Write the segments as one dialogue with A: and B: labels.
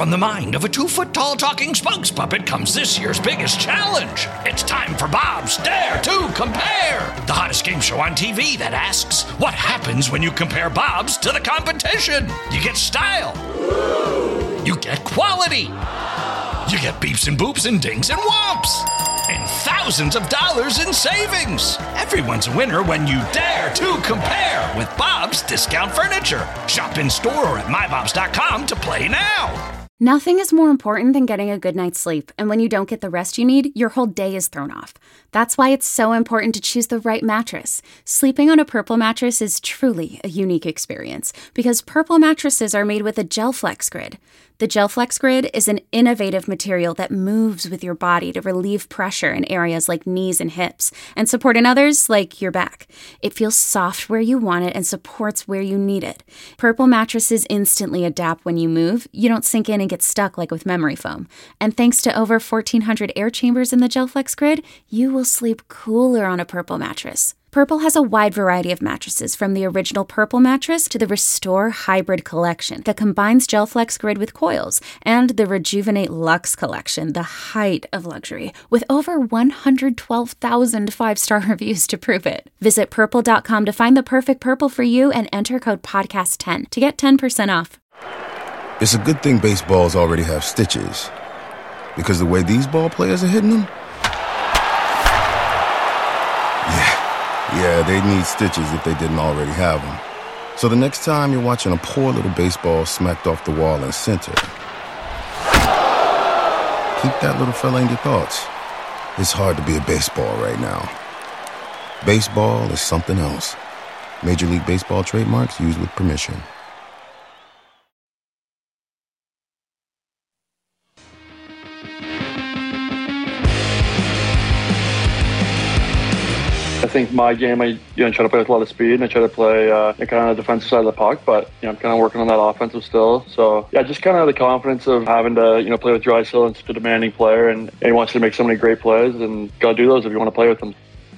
A: from the mind of a 2-foot-tall talking spokes puppet comes this year's biggest challenge. It's time for Bob's Dare to Compare, the hottest game show on TV that asks, what happens when you compare Bobs to the competition? You get style. You get quality. You get beeps and boops and dings and whomps. And thousands of dollars in savings. Everyone's a winner when you dare to compare with Bob's Discount Furniture. Shop in store or at mybobs.com to play now.
B: Nothing is more important than getting a good night's sleep, and when you don't get the rest you need, your whole day is thrown off. That's why it's so important to choose the right mattress. Sleeping on a Purple mattress is truly a unique experience, because Purple mattresses are made with a GelFlex Grid. The GelFlex Grid is an innovative material that moves with your body to relieve pressure in areas like knees and hips, and support in others like your back. It feels soft where you want it and supports where you need it. Purple mattresses instantly adapt when you move. You don't sink in and get stuck like with memory foam. And thanks to over 1,400 air chambers in the GelFlex Grid, you will sleep cooler on a Purple mattress. Purple has a wide variety of mattresses, from the original Purple mattress to the Restore Hybrid collection that combines GelFlex Grid with coils, and the Rejuvenate Luxe collection, the height of luxury, with over 112,000 five-star reviews to prove it. Visit Purple.com to find the perfect Purple for you and enter code PODCAST10 to get 10% off.
C: It's a good thing baseballs already have stitches, because the way these ball players are hitting them, yeah, they need stitches if they didn't already have them. So the next time you're watching a poor little baseball smacked off the wall in center, keep that little fella in your thoughts. It's hard to be a baseball right now. Baseball is something else. Major League Baseball trademarks used with permission.
D: I think my game, I try to play with a lot of speed, and I try to play kind of on the defensive side of the puck, but I'm kind of working on that offensive still. So yeah, just kind of the confidence of having to play with Draisaitl and such a demanding player, and he wants you to make so many great plays, and gotta do those if you want to play with him.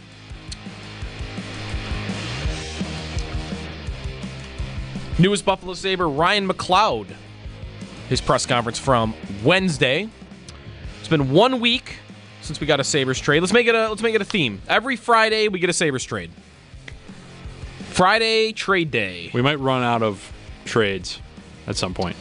E: Newest Buffalo Sabre, Ryan McLeod. His press conference from Wednesday. It's been 1 week since we got a Sabres trade. Let's make it a theme. Every Friday we get a Sabres trade. Friday trade day.
F: We might run out of trades at some point.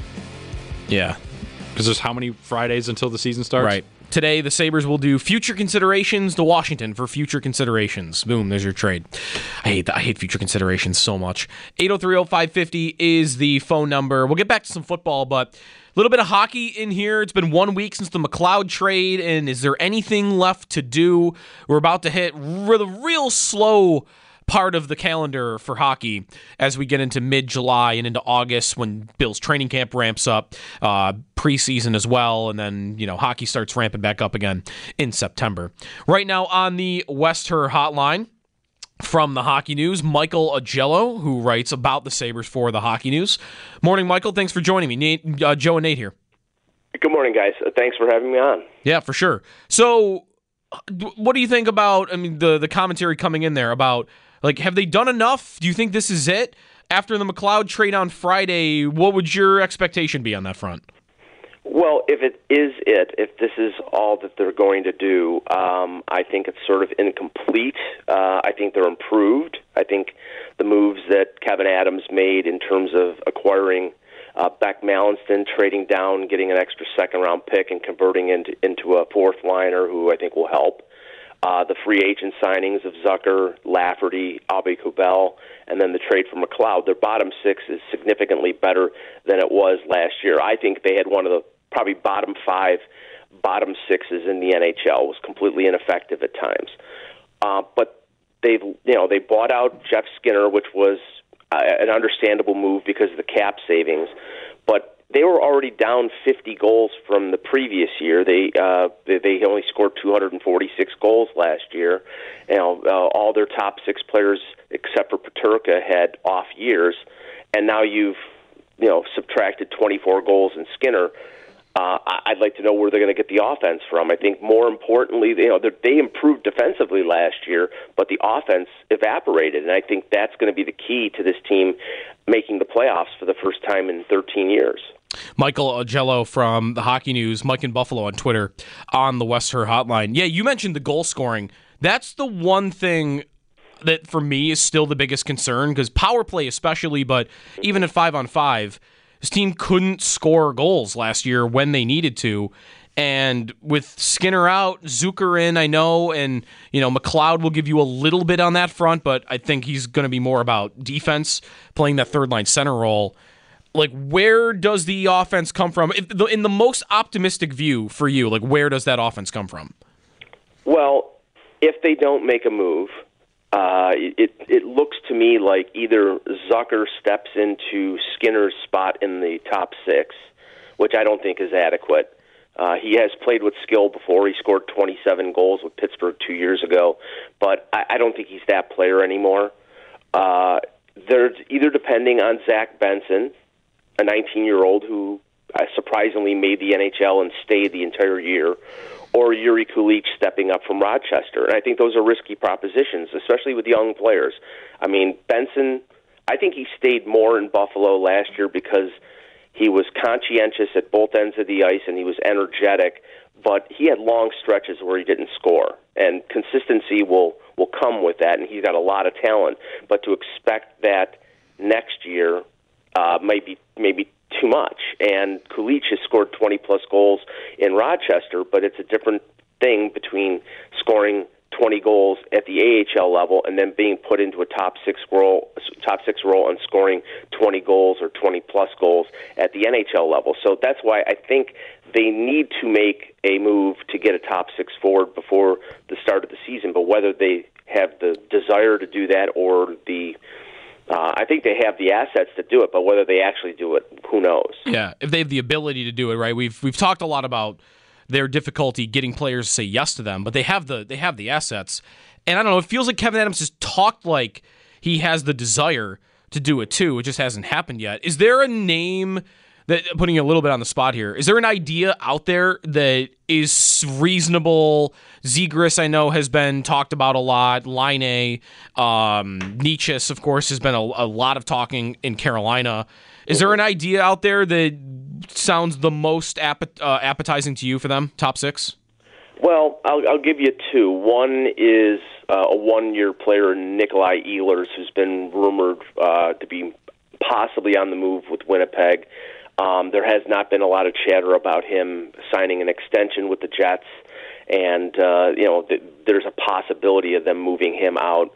E: Yeah.
F: Because there's how many Fridays until the season starts?
E: Right. Today, the Sabres will do future considerations to Washington for future considerations. Boom, there's your trade. I hate future considerations so much. 803-0550 is the phone number. We'll get back to some football, but a little bit of hockey in here. It's been 1 week since the McLeod trade, and is there anything left to do? We're about to hit the real slow part of the calendar for hockey as we get into mid-July and into August when Bill's training camp ramps up, preseason as well, and then hockey starts ramping back up again in September. Right now on the West Her hotline from the Hockey News, Michael Agello, who writes about the Sabres for the Hockey News. Morning, Michael. Thanks for joining me. Joe and Nate here.
G: Good morning, guys. Thanks for having me on.
E: Yeah, for sure. So what do you think about, the commentary coming in there about, have they done enough? Do you think this is it? After the McLeod trade on Friday, what would your expectation be on that front?
G: Well, if this is all that they're going to do, I think it's sort of incomplete. I think they're improved. I think the moves that Kevin Adams made in terms of acquiring Beck Mallinston, trading down, getting an extra second-round pick, and converting into a fourth-liner who I think will help. The free agent signings of Zucker, Lafferty, Aube-Kubel, and then the trade for McLeod. Their bottom six is significantly better than it was last year. I think they had one of the probably bottom five, bottom sixes in the NHL. It was completely ineffective at times. But they bought out Jeff Skinner, which was an understandable move because of the cap savings. But they were already down 50 goals from the previous year. They only scored 246 goals last year. All their top six players, except for Peterka, had off years, and now you've subtracted 24 goals in Skinner. I'd like to know where they're going to get the offense from. I think more importantly, they improved defensively last year, but the offense evaporated, and I think that's going to be the key to this team making the playoffs for the first time in 13 years.
E: Michael Agello from the Hockey News, Mike in Buffalo on Twitter, on the West Her Hotline. Yeah, you mentioned the goal scoring. That's the one thing that for me is still the biggest concern, because power play especially, but even at 5-on-5, this team couldn't score goals last year when they needed to. And with Skinner out, Zucker in, I know, and McLeod will give you a little bit on that front, but I think he's going to be more about defense, playing that third line center role. Like, where does the offense come from? In the most optimistic view for you, like, where does that offense come from?
G: Well, if they don't make a move, it looks to me like either Zucker steps into Skinner's spot in the top six, which I don't think is adequate. He has played with skill before. He scored 27 goals with Pittsburgh 2 years ago, but I don't think he's that player anymore. They're either depending on Zach Benson, a 19-year-old who surprisingly made the NHL and stayed the entire year, or Yuri Kulich stepping up from Rochester. And I think those are risky propositions, especially with young players. I mean, Benson, I think he stayed more in Buffalo last year because he was conscientious at both ends of the ice and he was energetic, but he had long stretches where he didn't score. And consistency will come with that, and he's got a lot of talent. But to expect that next year might be maybe too much. And Kulich has scored 20-plus goals in Rochester, but it's a different thing between scoring 20 goals at the AHL level and then being put into a top six role and scoring 20 goals or 20-plus goals at the NHL level. So that's why I think they need to make a move to get a top six forward before the start of the season. But whether they have the desire to do that or I think they have the assets to do it, but whether they actually do it, who knows?
E: Yeah, if they have the ability to do it, right? We've talked a lot about their difficulty getting players to say yes to them, but they have the assets. And I don't know, it feels like Kevyn Adams has talked like he has the desire to do it too. It just hasn't happened yet. Is there a name that, putting you a little bit on the spot here, is there an idea out there that is reasonable? Zegras, I know, has been talked about a lot. Laine, Nietzsche, of course, has been a lot of talking in Carolina. Is there an idea out there that sounds the most appetizing to you for them, top six?
G: Well, I'll give you two. One is a one-year player, Nikolai Ehlers, who's been rumored to be possibly on the move with Winnipeg. There has not been a lot of chatter about him signing an extension with the Jets, and there's a possibility of them moving him out.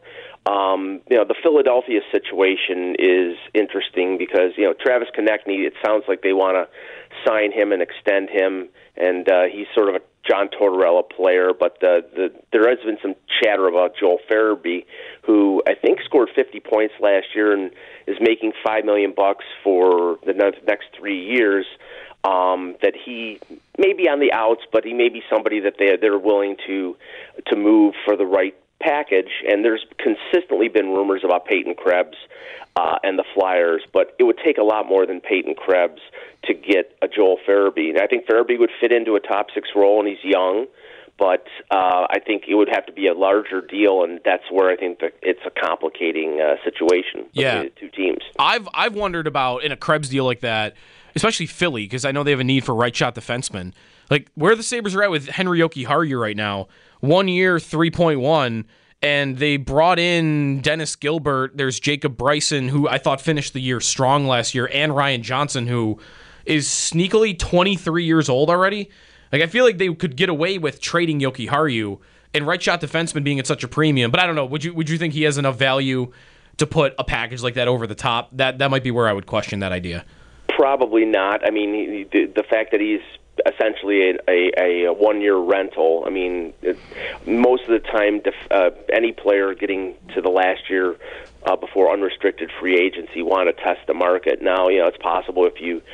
G: The Philadelphia situation is interesting because, Travis Konechny, it sounds like they want to sign him and extend him, and he's sort of a John Tortorella player, but there has been some chatter about Joel Farabee, who I think scored 50 points last year and is making $5 million for the next 3 years. That he may be on the outs, but he may be somebody that they're willing to move for the right package. And there's consistently been rumors about Peyton Krebs and the Flyers, but it would take a lot more than Peyton Krebs to get a Joel Farabee. And I think Farabee would fit into a top six role, and he's young, but I think it would have to be a larger deal, and that's where I think that it's a complicating situation between the two teams.
E: I've wondered about, in a Krebs deal like that, especially Philly, because I know they have a need for right-shot defensemen. Like, where the Sabres are at with Henry Jokiharju right now, 1 year, 3.1, and they brought in Dennis Gilbert. There's Jacob Bryson, who I thought finished the year strong last year, and Ryan Johnson, who is sneakily 23 years old already. Like, I feel like they could get away with trading Jokiharju and right-shot defenseman being at such a premium. But I don't know. Would you think he has enough value to put a package like that over the top? That might be where I would question that idea.
G: Probably not. I mean, the fact that he's essentially a one-year rental. I mean, most of the time, any player getting to the last year before unrestricted free agency want to test the market. Now, it's possible if you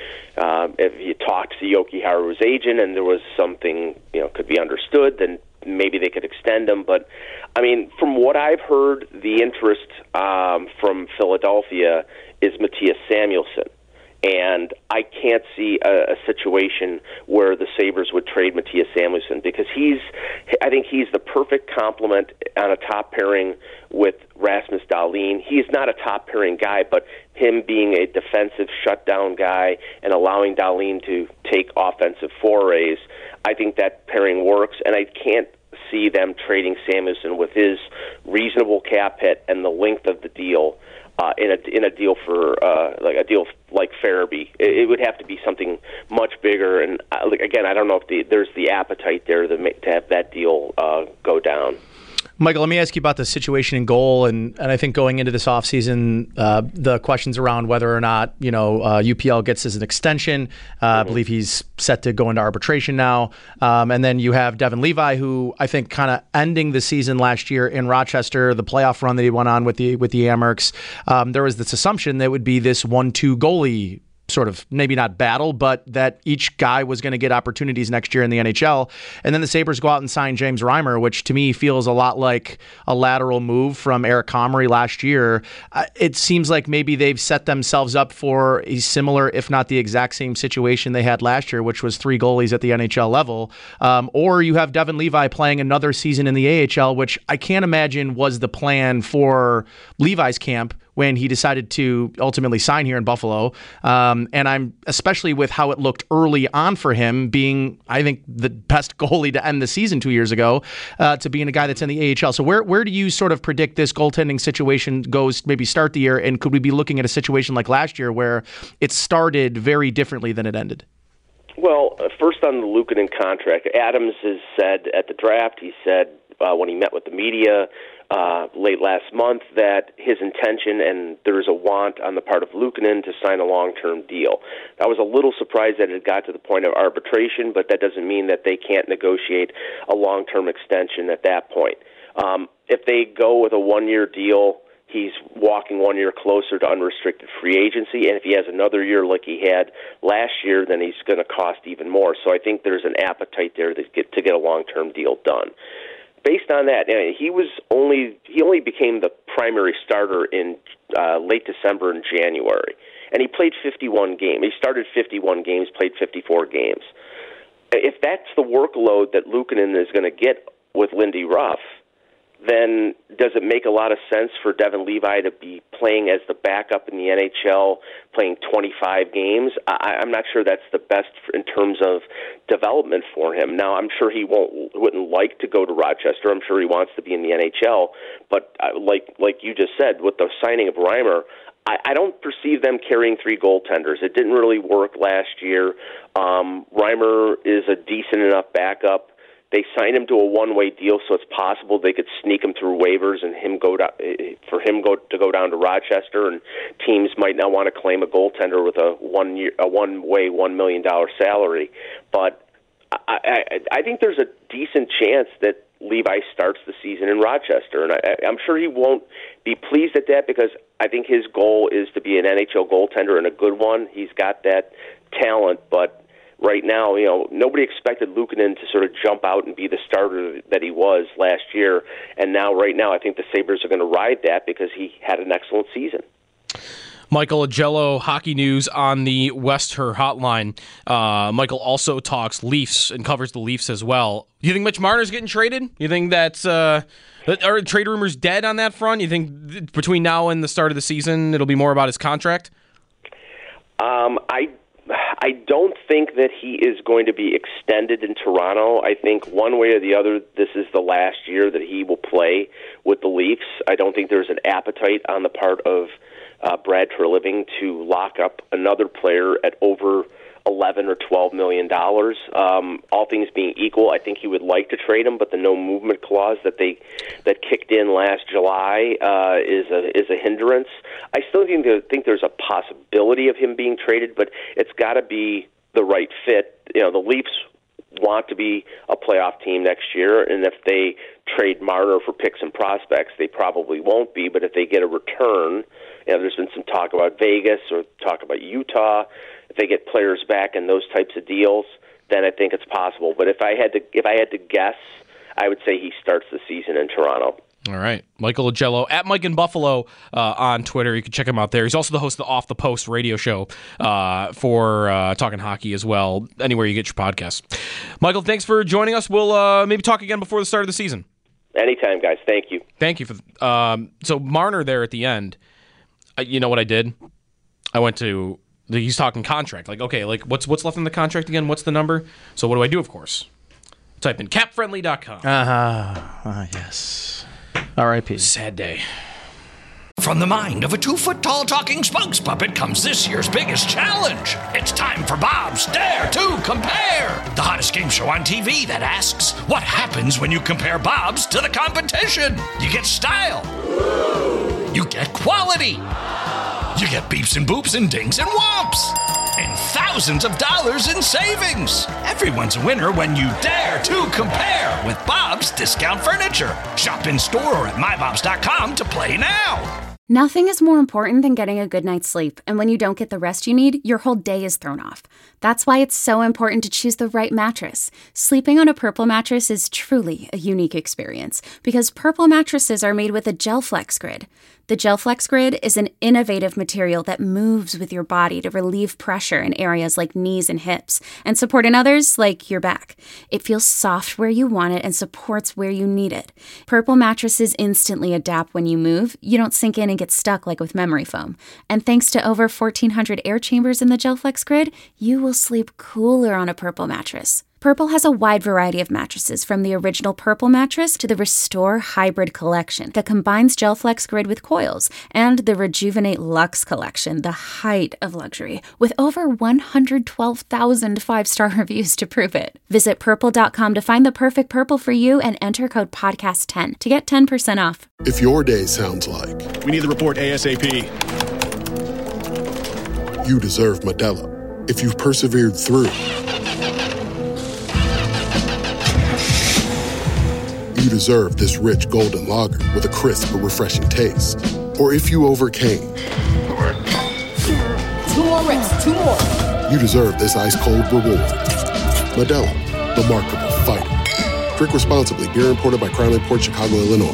G: talk to Jokiharju's agent and there was something could be understood, then maybe they could extend him. But I mean, from what I've heard, the interest from Philadelphia is Matthias Samuelsson. And I can't see a situation where the Sabres would trade Mattias Samuelsson, because I think he's the perfect complement on a top pairing with Rasmus Dahlin. He's not a top pairing guy, but him being a defensive shutdown guy and allowing Dahlin to take offensive forays, I think that pairing works, and I can't see them trading Samuelsson with his reasonable cap hit and the length of the deal in a deal for like a deal like Farabee. It would have to be something much bigger, and again, I don't know if there's the appetite there to have that deal go down.
H: Michael, let me ask you about the situation in goal, and I think going into this offseason, the questions around whether or not UPL gets as an extension. I believe he's set to go into arbitration now, and then you have Devin Levi, who I think kind of ending the season last year in Rochester, the playoff run that he went on with the Amerks. There was this assumption that would be this 1-2 goalie sort of, maybe not battle, but that each guy was going to get opportunities next year in the NHL. And then the Sabres go out and sign James Reimer, which to me feels a lot like a lateral move from Eric Comrie last year. It seems like maybe they've set themselves up for a similar, if not the exact same situation they had last year, which was 3 goalies at the NHL level. Or you have Devin Levi playing another season in the AHL, which I can't imagine was the plan for Levi's camp when he decided to ultimately sign here in Buffalo. And I'm, especially with how it looked early on for him, being, I think, the best goalie to end the season 2 years ago, to being a guy that's in the AHL. So where do you sort of predict this goaltending situation goes, maybe start the year, and could we be looking at a situation like last year where it started very differently than it ended?
G: Well, first on the Luukkonen contract, Adams has said at the draft, he said when he met with the media late last month, that his intention, and there is a want on the part of Luukkonen to sign a long-term deal. I was a little surprised that it got to the point of arbitration, but that doesn't mean that they can't negotiate a long-term extension at that point. If they go with a one-year deal, he's walking 1 year closer to unrestricted free agency, and if he has another year like he had last year, then he's going to cost even more. So I think there's an appetite there to get a long-term deal done. Based on that, he only became the primary starter in late December and January, and he played 51 games. He started 51 games, played 54 games. If that's the workload that Luukkonen is going to get with Lindy Ruff, then does it make a lot of sense for Devin Levi to be playing as the backup in the NHL, playing 25 games? I'm not sure that's the best in terms of development for him. Now, I'm sure he wouldn't like to go to Rochester. I'm sure he wants to be in the NHL. But like you just said, with the signing of Reimer, I don't perceive them carrying 3 goaltenders. It didn't really work last year. Reimer is a decent enough backup. They signed him to a one-way deal, so it's possible they could sneak him through waivers and go down to Rochester, and teams might not want to claim a goaltender with a one-way $1 million salary. But I think there's a decent chance that Levi starts the season in Rochester, and I'm sure he won't be pleased at that, because I think his goal is to be an NHL goaltender and a good one. He's got that talent, but right now, nobody expected Luukkonen to sort of jump out and be the starter that he was last year. And right now, I think the Sabres are going to ride that because he had an excellent season.
E: Michael Agello, Hockey News on the Westher Hotline. Michael also talks Leafs and covers the Leafs as well. Do you think Mitch Marner's getting traded? You think that's are trade rumors dead on that front? You think between now and the start of the season, it'll be more about his contract?
G: I don't think that he is going to be extended in Toronto. I think one way or the other, this is the last year that he will play with the Leafs. I don't think there's an appetite on the part of Brad Treliving to lock up another player at over $11 or $12 million. All things being equal, I think he would like to trade him, but the no movement clause that kicked in last July is a hindrance. I still think there's a possibility of him being traded, but it's got to be the right fit. The Leafs want to be a playoff team next year, and if they trade Marner for picks and prospects, they probably won't be. But if they get a return, there's been some talk about Vegas or talk about Utah. If they get players back in those types of deals, then I think it's possible. But if I had to guess, I would say he starts the season in Toronto.
E: All right. Michael Agello at Mike in Buffalo on Twitter. You can check him out there. He's also the host of the Off the Post radio show for Talking Hockey as well, anywhere you get your podcasts. Michael, thanks for joining us. We'll maybe talk again before the start of the season.
G: Anytime, guys. Thank you.
E: Thank you. So Marner there at the end, you know what I did? I went to, he's talking contract. Like, okay, like what's left in the contract again? What's the number? So what do I do, of course? Type in capfriendly.com.
H: Yes. R.I.P.
E: Sad day.
A: From the mind of a 2-foot-tall talking spokes puppet comes this year's biggest challenge. It's time for Bob's Dare to Compare, the hottest game show on TV that asks, what happens when you compare Bob's to the competition? You get style. You get quality. You get beeps and boops and dings and whomps. And thousands of dollars in savings. Everyone's a winner when you dare to compare with Bob's Discount Furniture. Shop in store or at mybobs.com to play now.
B: Nothing is more important than getting a good night's sleep, and when you don't get the rest you need, your whole day is thrown off. That's why it's so important to choose the right mattress. Sleeping on a Purple mattress is truly a unique experience, because Purple mattresses are made with a GelFlex Grid. The GelFlex Grid is an innovative material that moves with your body to relieve pressure in areas like knees and hips, and support in others like your back. It feels soft where you want it and supports where you need it. Purple mattresses instantly adapt when you move. You don't sink in and get stuck like with memory foam. And thanks to over 1,400 air chambers in the GelFlex Grid, you will sleep cooler on a Purple mattress. Purple has a wide variety of mattresses, from the original Purple mattress to the Restore Hybrid collection that combines GelFlex Grid with coils, and the Rejuvenate Luxe collection, the height of luxury, with over 112,000 five-star reviews to prove it. Visit purple.com to find the perfect Purple for you and enter code podcast10 to get 10% off.
I: If your day sounds like,
J: we need the report ASAP,
I: you deserve Modelo. If you've persevered through, you deserve this rich golden lager with a crisp but refreshing taste. Or if you overcame.
K: 2 more reps, 2 more.
I: You deserve this ice-cold reward. Modelo, the Markable Fighter. Drink responsibly. Beer imported by Crown Imports, Chicago, Illinois.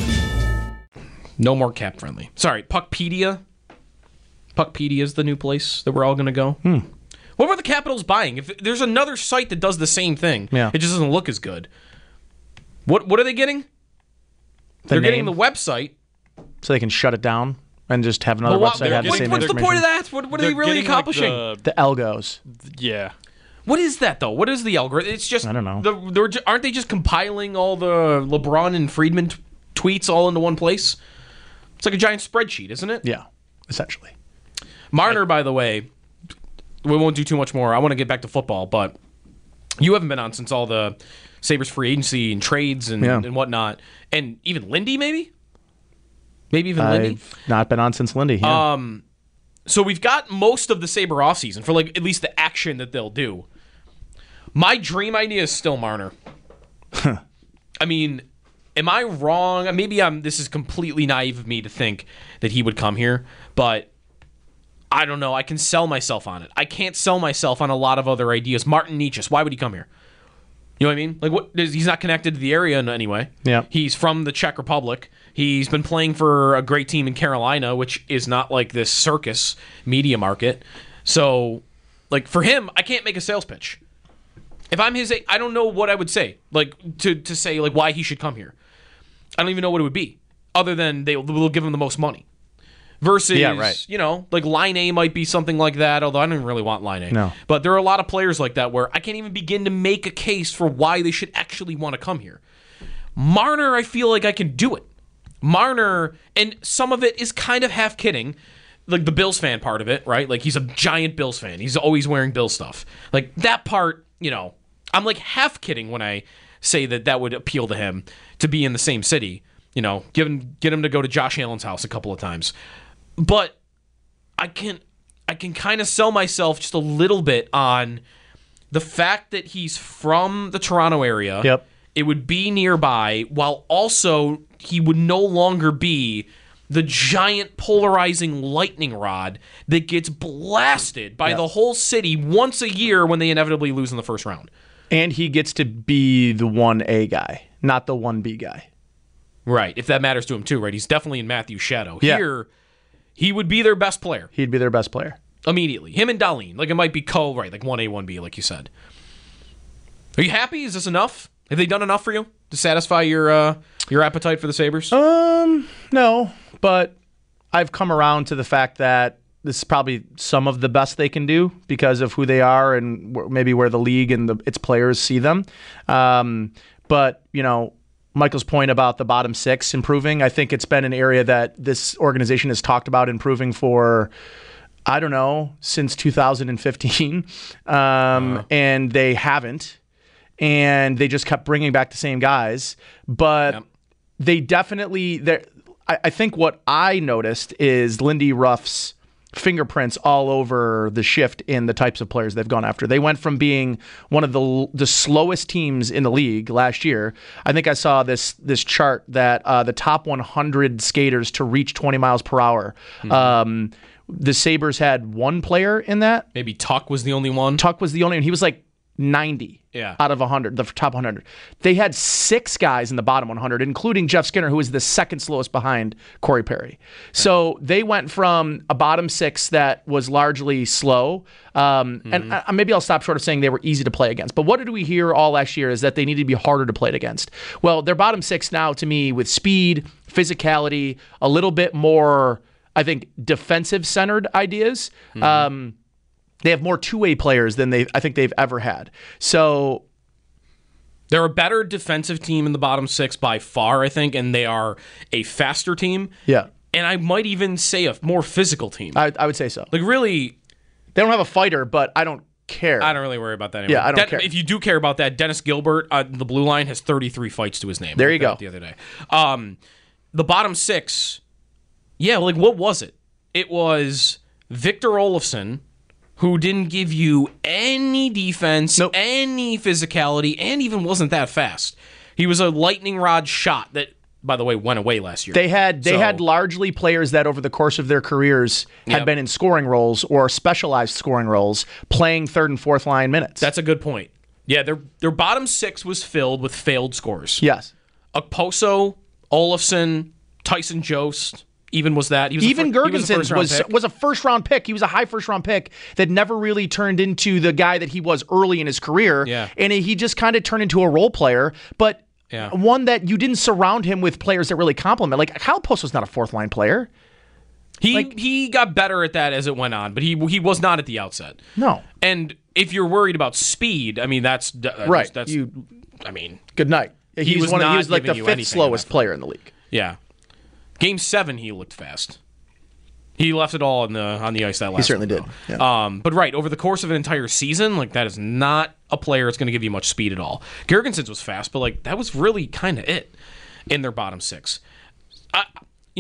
E: No more cap friendly. Sorry, Puckpedia. Puckpedia is the new place that we're all going to go. What were the Capitals buying? If there's another site that does the same thing, it just doesn't look as good. What are they getting? They're getting the website.
H: So they can shut it down and just have another website have the same
E: What's the
H: information.
E: point of that? What are they really accomplishing?
H: The algos.
F: Yeah.
E: What is that, though? What is the algorithm? It's just,
H: I don't know.
E: Aren't they just compiling all the LeBron and Friedman tweets all into one place? It's like a giant spreadsheet, isn't it?
H: Yeah, essentially.
E: Marner, by the way, we won't do too much more. I want to get back to football, but you haven't been on since all the Sabres free agency and trades and whatnot. And even Lindy, maybe? Maybe even Lindy?
H: I've not been on since Lindy. Yeah.
E: So we've got most of the Sabre offseason for like at least the action that they'll do. My dream idea is still Marner. I mean, am I wrong? Maybe this is completely naive of me to think that he would come here, but I don't know. I can sell myself on it. I can't sell myself on a lot of other ideas. Martin Necas, why would he come here? You know what I mean? Like, he's not connected to the area in any way.
H: Yeah.
E: He's from the Czech Republic. He's been playing for a great team in Carolina, which is not like this circus media market. So, like, for him, I can't make a sales pitch. If I'm his, I don't know what I would say, like, to say, like, why he should come here. I don't even know what it would be, other than they will give him the most money. Versus, you know, like Line A might be something like that, although I don't really want Line A.
H: No.
E: But there are a lot of players like that where I can't even begin to make a case for why they should actually want to come here. Marner, I feel like I can do it. Marner, and some of it is kind of half kidding, like the Bills fan part of it, right? Like, he's a giant Bills fan. He's always wearing Bills stuff. Like, that part, you know, I'm like half kidding when I say that would appeal to him to be in the same city. You know, get him to go to Josh Allen's house a couple of times. But I can kind of sell myself just a little bit on the fact that he's from the Toronto area.
H: Yep.
E: It would be nearby, while also he would no longer be the giant polarizing lightning rod that gets blasted by the whole city once a year when they inevitably lose in the first round.
H: And he gets to be the 1A guy, not the 1B guy.
E: Right, if that matters to him too, right? He's definitely in Matthew's shadow.
H: Yeah.
E: Here, he would be their best player.
H: He'd be their best player.
E: Immediately. Him and Dahlin. Like, it might be right, like 1A, 1B, like you said. Are you happy? Is this enough? Have they done enough for you to satisfy your appetite for the Sabres?
H: No, but I've come around to the fact that this is probably some of the best they can do because of who they are and maybe where the league and its players see them. But, Michael's point about the bottom six improving, I think it's been an area that this organization has talked about improving for, I don't know, since 2015. And they haven't. And they just kept bringing back the same guys. But they definitely, I think what I noticed is Lindy Ruff's fingerprints all over the shift in the types of players they've gone after. They went from being one of the slowest teams in the league last year. I think I saw this chart that the top 100 skaters to reach 20 miles per hour. The Sabres had one player in that.
E: Maybe Tuck was the only one.
H: Tuck was the only one. He was like 90 out of 100, the top 100. They had 6 guys in the bottom 100, including Jeff Skinner, who was the second slowest behind Corey Perry. So they went from a bottom 6 that was largely slow, and maybe I'll stop short of saying they were easy to play against. But what did we hear all last year is that they needed to be harder to play against. Well, their bottom 6 now, to me, with speed, physicality, a little bit more, I think, defensive-centered ideas. They have more two-way players than I think they've ever had. So
E: they're a better defensive team in the bottom 6 by far, I think, and they are a faster team.
H: Yeah.
E: And I might even say a more physical team.
H: I would say so.
E: Like, really,
H: they don't have a fighter, but I don't care.
E: I don't really worry about that anymore.
H: Yeah, I don't care.
E: If you do care about that, Dennis Gilbert, the blue line, has 33 fights to his name.
H: There you go.
E: The other day. The bottom 6, what was it? It was Victor Olofsson, who didn't give you any defense, any physicality, and even wasn't that fast. He was a lightning rod shot that, by the way, went away last year.
H: They had largely players that over the course of their careers had been in scoring roles or specialized scoring roles, playing third and fourth line minutes.
E: That's a good point. Yeah, their bottom 6 was filled with failed scores.
H: Yes.
E: Okposo, Olofsson, Tyson Jost. Even was that.
H: Even Girgensons was a first-round pick. He was a high first-round pick that never really turned into the guy that he was early in his career.
E: Yeah.
H: And he just kind of turned into a role player, but one that you didn't surround him with players that really complement. Like, Kyle Post was not a fourth-line player.
E: He got better at that as it went on, but he was not at the outset.
H: No.
E: And if you're worried about speed, I mean, that's
H: right. Good night. He was like the 5th slowest player in the league.
E: Yeah. Game 7, he looked fast. He left it all on the ice that last.
H: He certainly did.
E: Yeah. But right, over the course of an entire season, that is not a player that's going to give you much speed at all. Girgensons was fast, but that was really kind of it in their bottom 6. I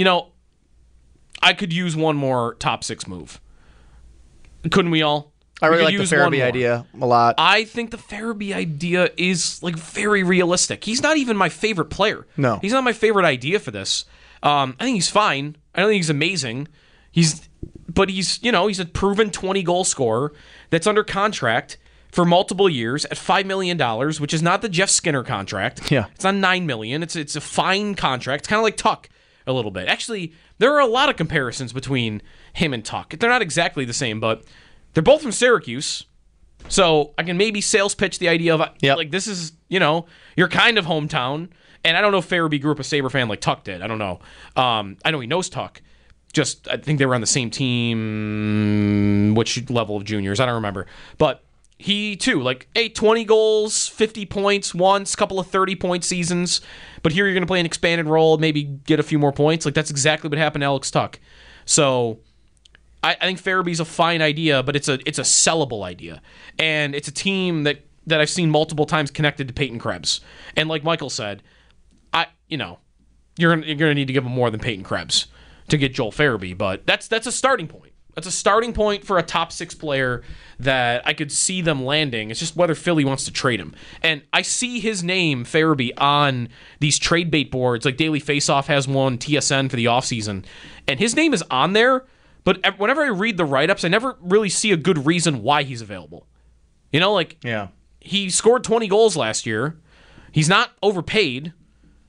E: could use one more top 6 move. Couldn't we all?
H: I really like the Farabee idea a lot.
E: I think the Farabee idea is very realistic. He's not even my favorite player.
H: No.
E: He's not my favorite idea for this. I think he's fine. I don't think he's amazing. He's a proven 20-goal scorer that's under contract for multiple years at $5 million, which is not the Jeff Skinner contract.
H: Yeah.
E: It's not $9 million. It's a fine contract. It's kind of like Tuck a little bit. Actually, there are a lot of comparisons between him and Tuck. They're not exactly the same, but they're both from Syracuse. So I can maybe sales pitch the idea of this is, your kind of hometown. And I don't know if Farabee grew up a Sabre fan like Tuck did. I don't know. I know he knows Tuck. I think they were on the same team, which level of juniors, I don't remember. But he, too, 20 goals, 50 points once, couple of 30-point seasons. But here you're going to play an expanded role, maybe get a few more points. That's exactly what happened to Alex Tuck. So I think Farabee's a fine idea, but it's a sellable idea. And it's a team that I've seen multiple times connected to Peyton Krebs. And like Michael said, you're gonna need to give him more than Peyton Krebs to get Joel Farabee, but that's a starting point. That's a starting point for a top 6 player that I could see them landing. It's just whether Philly wants to trade him. And I see his name, Farabee, on these trade bait boards. Like Daily Faceoff has one, TSN for the offseason, and his name is on there. But whenever I read the write-ups, I never really see a good reason why he's available. He scored 20 goals last year. He's not overpaid.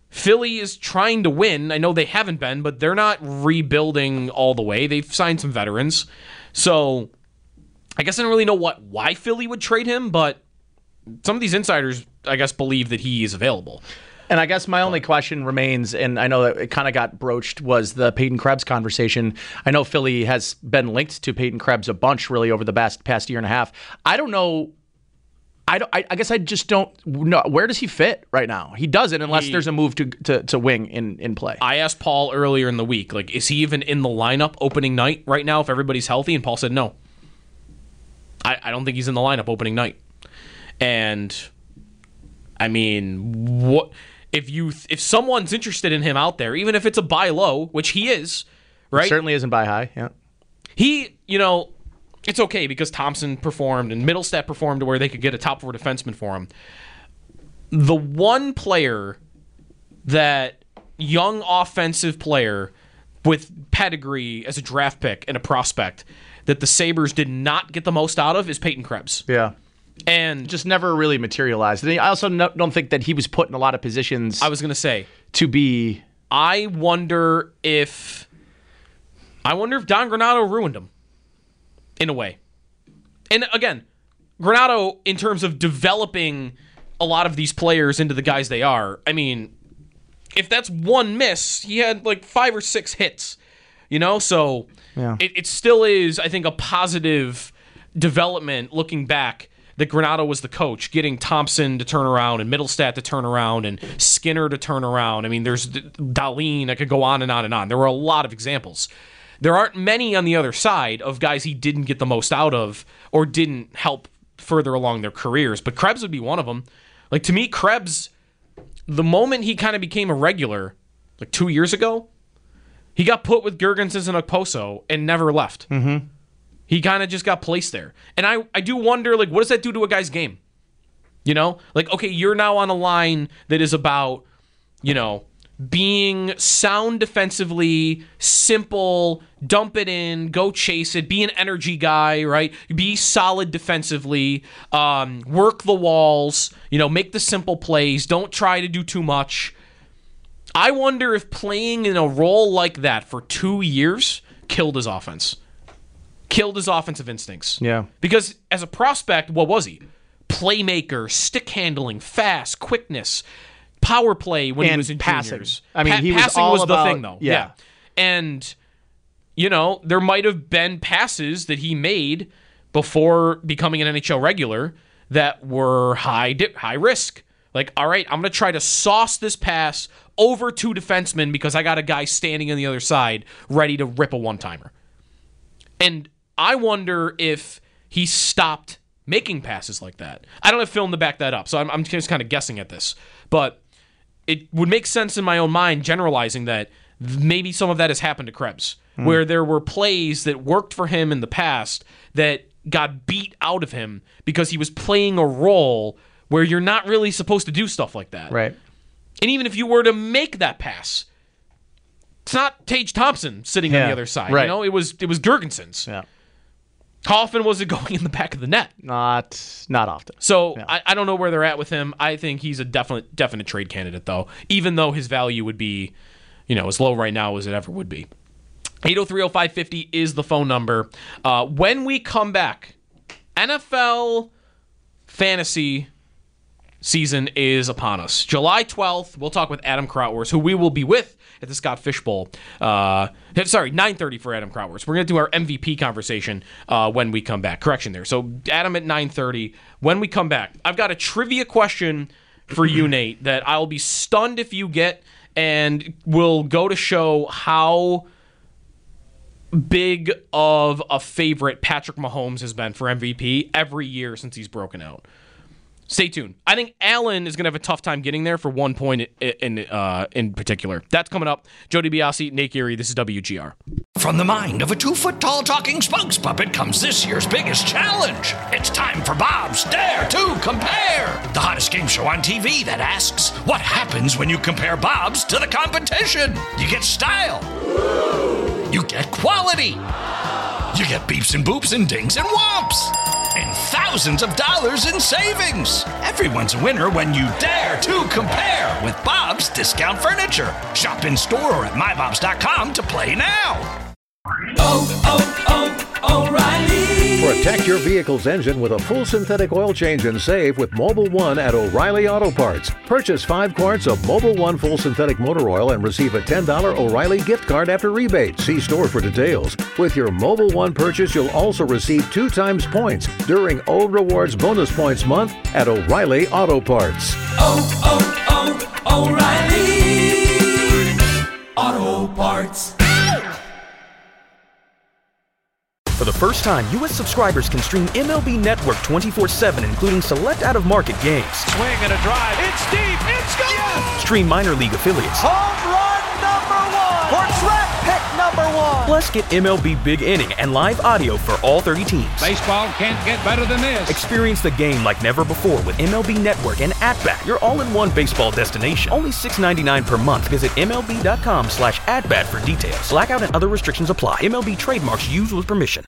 E: Philly is trying to win. I know they haven't been, but they're not rebuilding all the way. They've signed some veterans. So I guess I don't really know why Philly would trade him, but some of these insiders, I guess, believe that he is available.
H: And I guess my only question remains, and I know that it kind of got broached, was the Peyton Krebs conversation. I know Philly has been linked to Peyton Krebs a bunch, really, over the past year and a half. I don't know. I guess I just don't know. Where does he fit right now? He doesn't, unless there's a move to wing in play.
E: I asked Paul earlier in the week, like, is he even in the lineup opening night right now if everybody's healthy? And Paul said no. I don't think he's in the lineup opening night. And I mean, what if someone's interested in him out there, even if it's a buy low, which he is, right?
H: It certainly isn't buy high. Yeah.
E: It's okay because Thompson performed and Middlestat performed to where they could get a top 4 defenseman for him. The one player, that young offensive player with pedigree as a draft pick and a prospect, that the Sabres did not get the most out of is Peyton Krebs.
H: Yeah.
E: And
H: just never really materialized. And I also don't think that he was put in a lot of positions.
E: I was going to say
H: to be.
E: I wonder if Don Granato ruined him in a way. And again, Granato, in terms of developing a lot of these players into the guys they are, I mean, if that's one miss, he had like 5 or 6 hits, So
H: yeah.
E: It still is, I think, a positive development looking back. That Granato was the coach, getting Thompson to turn around and Middlestat to turn around and Skinner to turn around. I mean, there's Dahlin. I could go on and on and on. There were a lot of examples. There aren't many on the other side of guys he didn't get the most out of or didn't help further along their careers. But Krebs would be one of them. Like, to me, Krebs, the moment he kind of became a regular, like 2 years ago, he got put with Girgensons and Okposo and never left.
H: Mm-hmm.
E: He kind of just got placed there. And I do wonder, like, what does that do to a guy's game? Like, okay, you're now on a line that is about, being sound defensively, simple, dump it in, go chase it, be an energy guy, right? Be solid defensively, work the walls, make the simple plays, don't try to do too much. I wonder if playing in a role like that for 2 years killed his offense. Killed his offensive instincts.
H: Yeah.
E: Because as a prospect, what was he? Playmaker, stick handling, fast, quickness, power play when he was in
H: passing.
E: juniors.
H: I mean, he
E: passing
H: was all
E: the
H: about,
E: thing, though.
H: Yeah.
E: And, there might have been passes that he made before becoming an NHL regular that were high risk. Like, all right, I'm going to try to sauce this pass over 2 defensemen because I got a guy standing on the other side ready to rip a one-timer. And I wonder if he stopped making passes like that. I don't have film to back that up, so I'm just kind of guessing at this. But it would make sense in my own mind, generalizing that maybe some of that has happened to Krebs, where there were plays that worked for him in the past that got beat out of him because he was playing a role where you're not really supposed to do stuff like that.
H: Right.
E: And even if you were to make that pass, it's not Tage Thompson sitting on the other side.
H: Right.
E: It was Girgensons.
H: Yeah.
E: How often was it going in the back of the net?
H: Not often.
E: So I don't know where they're at with him. I think he's a definite trade candidate, though, even though his value would be, as low right now as it ever would be. 803-0550 is the phone number. When we come back, NFL fantasy season is upon us. July 12th, we'll talk with Adam Krautwurst, who we will be with at the Scott Fish Bowl. 9:30 for Adam Krautwurst. We're going to do our MVP conversation when we come back. Correction there. So Adam at 9:30. When we come back, I've got a trivia question for you, Nate, that I'll be stunned if you get, and will go to show how big of a favorite Patrick Mahomes has been for MVP every year since he's broken out. Stay tuned. I think Allen is going to have a tough time getting there for 1 point in particular. That's coming up. Joe DiBiase, Nate Geary, this is WGR.
A: From the mind of a 2-foot-tall talking spokes puppet comes this year's biggest challenge. It's time for Bob's Dare to Compare, the hottest game show on TV that asks, what happens when you compare Bob's to the competition? You get style. You get quality. You get beeps and boops and dings and whomps. And and thousands of dollars in savings. Everyone's a winner when you dare to compare with Bob's Discount Furniture. Shop in store or at mybobs.com to play now.
K: O'Reilly. Protect your vehicle's engine with a full synthetic oil change and save with Mobil 1 at O'Reilly Auto Parts. Purchase 5 quarts of Mobil 1 full synthetic motor oil and receive a $10 O'Reilly gift card after rebate. See store for details. With your Mobil 1 purchase, you'll also receive 2 times points during O Rewards Bonus Points Month at O'Reilly Auto Parts.
L: O'Reilly Auto Parts.
M: For the first time, U.S. subscribers can stream MLB Network 24/7, including select out-of-market games.
L: Swing and a drive. It's deep. It's gone. Yes!
M: Stream minor league affiliates.
L: Home run #1. Portrait pick #1.
M: Plus, get MLB Big Inning and live audio for all 30 teams.
L: Baseball can't get better than this.
M: Experience the game like never before with MLB Network and At-Bat, your all-in-one baseball destination. Only $6.99 per month. Visit MLB.com/AtBat for details. Blackout and other restrictions apply. MLB trademarks used with permission.